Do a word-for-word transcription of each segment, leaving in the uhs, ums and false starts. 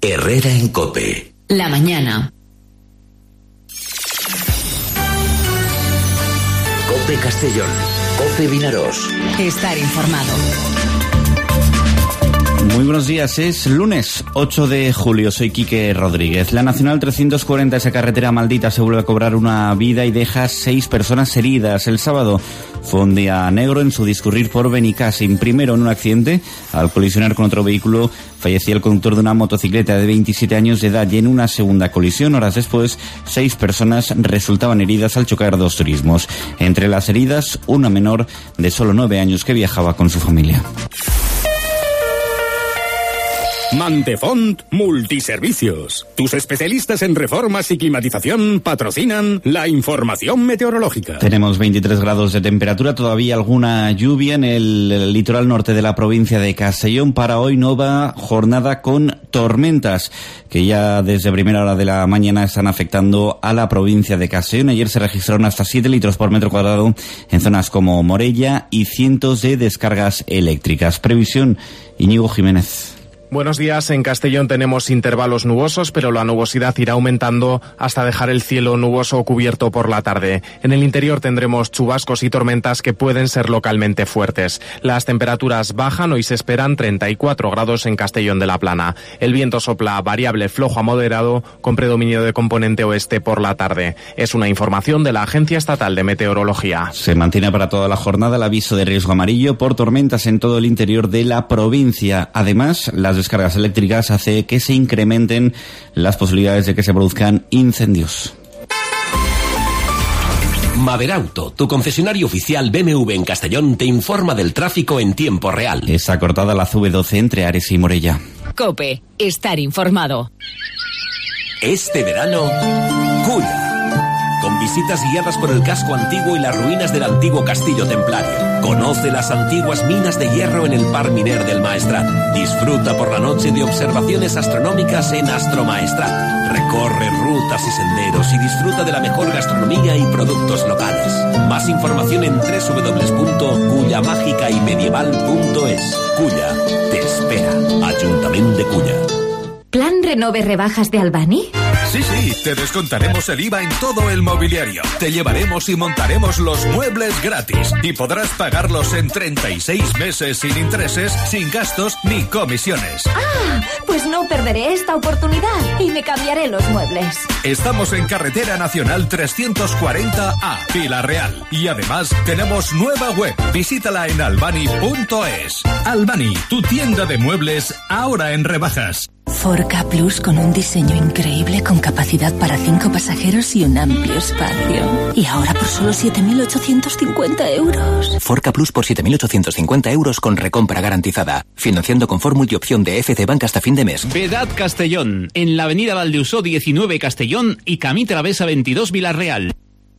Herrera en COPE. La mañana. COPE Castellón. COPE Vinaros. Estar informado. Muy buenos días, es lunes ocho de julio, soy Quique Rodríguez. La Nacional trescientos cuarenta, esa carretera maldita, se vuelve a cobrar una vida y deja seis personas heridas. El sábado fue un día negro en su discurrir por Benicàssim. Primero, en un accidente, al colisionar con otro vehículo, fallecía el conductor de una motocicleta de veintisiete años de edad, y en una segunda colisión, horas después, seis personas resultaban heridas al chocar dos turismos. Entre las heridas, una menor de solo nueve años que viajaba con su familia. Mantefont Multiservicios. Tus especialistas en reformas y climatización patrocinan la información meteorológica. Tenemos veintitrés grados de temperatura, todavía alguna lluvia en el litoral norte de la provincia de Castellón. Para hoy, nueva jornada con tormentas que ya desde primera hora de la mañana están afectando a la provincia de Castellón. Ayer se registraron hasta siete litros por metro cuadrado en zonas como Morella y cientos de descargas eléctricas. Previsión, Íñigo Jiménez. Buenos días. En Castellón tenemos intervalos nubosos, pero la nubosidad irá aumentando hasta dejar el cielo nuboso o cubierto por la tarde. En el interior tendremos chubascos y tormentas que pueden ser localmente fuertes. Las temperaturas bajan, hoy se esperan treinta y cuatro grados en Castellón de la Plana. El viento sopla variable flojo a moderado con predominio de componente oeste por la tarde. Es una información de la Agencia Estatal de Meteorología. Se mantiene para toda la jornada el aviso de riesgo amarillo por tormentas en todo el interior de la provincia. Además, las descargas eléctricas hace que se incrementen las posibilidades de que se produzcan incendios. Maderauto, tu concesionario oficial B M W en Castellón, te informa del tráfico en tiempo real. Está cortada la C V doce entre Ares y Morella. COPE, estar informado. Este verano, Culla. Con visitas guiadas por el casco antiguo y las ruinas del antiguo castillo templario. Conoce las antiguas minas de hierro en el Parc Miner del Maestrat. Disfruta por la noche de observaciones astronómicas en Astromaestrat. Recorre rutas y senderos y disfruta de la mejor gastronomía y productos locales. Más información en doble u doble u doble u punto culla mágica y medieval punto es. Culla te espera. Ayuntamiento de Culla. ¿Plan Renove Rebajas de Albany? Sí, sí, te descontaremos el I V A en todo el mobiliario. Te llevaremos y montaremos los muebles gratis. Y podrás pagarlos en treinta y seis meses sin intereses, sin gastos ni comisiones. ¡Ah! Pues no perderé esta oportunidad y me cambiaré los muebles. Estamos en Carretera Nacional trescientos cuarenta A, Vila Real. Y además tenemos nueva web. Visítala en albany punto es. Albany, tu tienda de muebles, ahora en rebajas. Forca Plus con un diseño increíble con capacidad para cinco pasajeros y un amplio espacio. Y ahora por solo siete mil ochocientos cincuenta euros. Forca Plus por siete mil ochocientos cincuenta euros con recompra garantizada. Financiando con fórmula y opción de F C Bank hasta fin de mes. Vedad Castellón, en la avenida Valdeusó diecinueve Castellón y Camí Travesa veintidós Villarreal.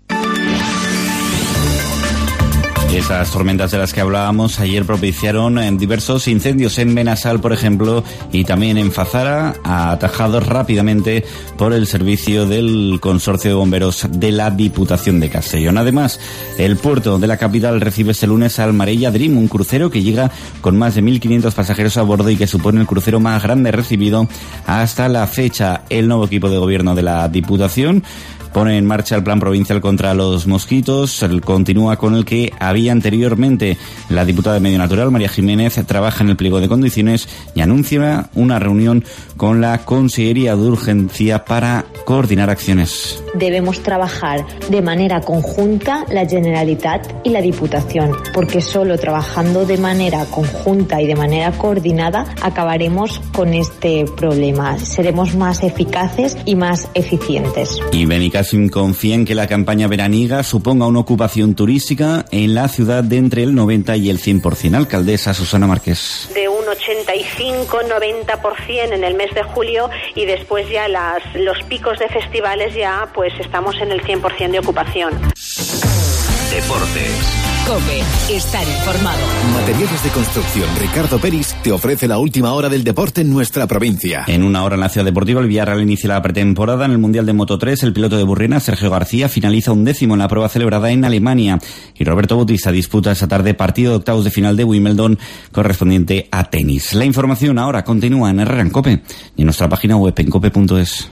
Esas tormentas de las que hablábamos ayer propiciaron en diversos incendios en Benassal, por ejemplo, y también en Fazara, atajados rápidamente por el servicio del Consorcio de Bomberos de la Diputación de Castellón. Además, el puerto de la capital recibe este lunes al Marella Dream, un crucero que llega con más de mil quinientos pasajeros a bordo y que supone el crucero más grande recibido hasta la fecha. El nuevo equipo de gobierno de la Diputación pone en marcha el plan provincial contra los mosquitos. El continúa con el que había anteriormente. La diputada de Medio Natural, María Jiménez, trabaja en el pliego de condiciones y anuncia una reunión con la Consellería de Urgencia para coordinar acciones. Debemos trabajar de manera conjunta la Generalitat y la Diputación, porque solo trabajando de manera conjunta y de manera coordinada acabaremos con este problema. Seremos más eficaces y más eficientes. Y Benicàssim confía en que la campaña veraniega suponga una ocupación turística en la ciudad de entre el noventa y el cien por ciento. Alcaldesa Susana Márquez. De un ochenta y cinco a noventa por ciento en el mes de julio y después ya las, los picos de festivales ya pues estamos en el cien por ciento de ocupación. Deportes COPE. Estar informado. Materiales de construcción Ricardo Peris te ofrece la última hora del deporte en nuestra provincia. En una hora en la Ciudad Deportiva, el Villarreal inicia la pretemporada en el Mundial de Moto tres. El piloto de Burriana, Sergio García, finaliza un décimo en la prueba celebrada en Alemania. Y Roberto Bautista disputa esta tarde partido de octavos de final de Wimbledon correspondiente a tenis. La información ahora continúa en Herrera en COPE y en nuestra página web en cope punto es.